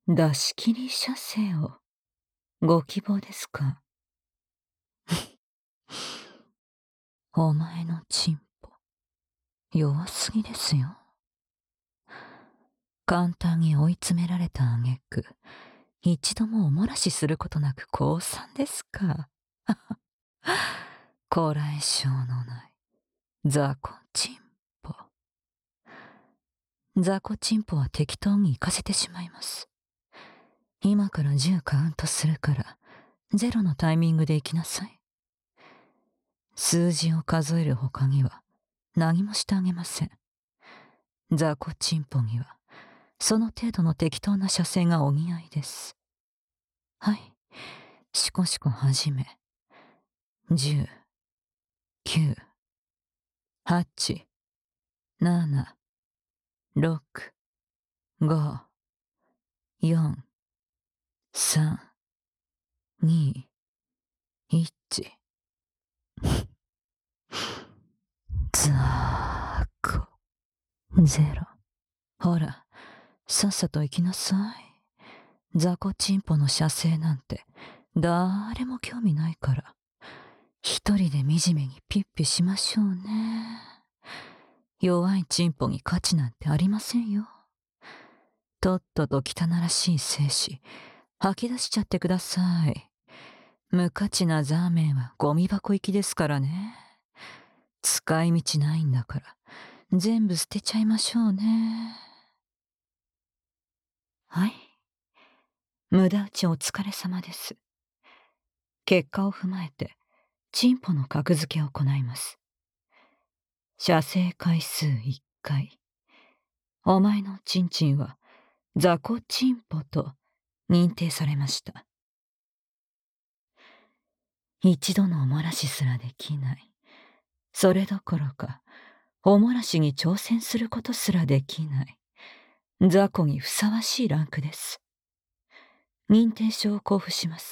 出し切り射精をご希望ですか？お前のチンポ、弱すぎですよ。簡単に追い詰められた挙句、一度もお漏らしすることなく降参ですか。こらえ性のない雑魚チンポ。雑魚チンポは適当に行かせてしまいます。今から10カウントするから、ゼロのタイミングで行きなさい。数字を数える他には何もしてあげません。雑魚チンポには、その程度の適当な射精がお似合いです。はい。シコシコ始め。10、9、8、7、6、5、4、3、2、1。ザーコ、ゼロ。ほら、さっさと行きなさい。雑魚チンポの射精なんて、誰も興味ないから。一人で惨めにピッピしましょうね。弱いチンポに価値なんてありませんよ。とっとと汚らしい精子、吐き出しちゃってください。無価値なザーメンはゴミ箱行きですからね。使い道ないんだから、全部捨てちゃいましょうね。はい。無駄打ちお疲れ様です。結果を踏まえて、チンポの格付けを行います。射精回数1回。お前のチンチンは、雑魚チンポと認定されました。一度のお漏らしすらできない。それどころか、お漏らしに挑戦することすらできない。雑魚にふさわしいランクです。認定証を交付します。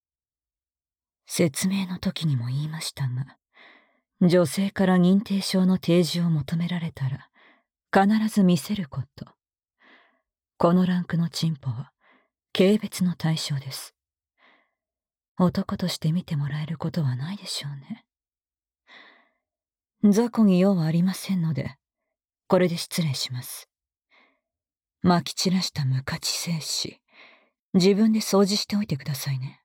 説明の時にも言いましたが、女性から認定証の提示を求められたら、必ず見せること。このランクのチンポは、軽蔑の対象です。男として見てもらえることはないでしょうね。雑魚に用はありませんので、これで失礼します。撒き散らした無価値精子、自分で掃除しておいてくださいね。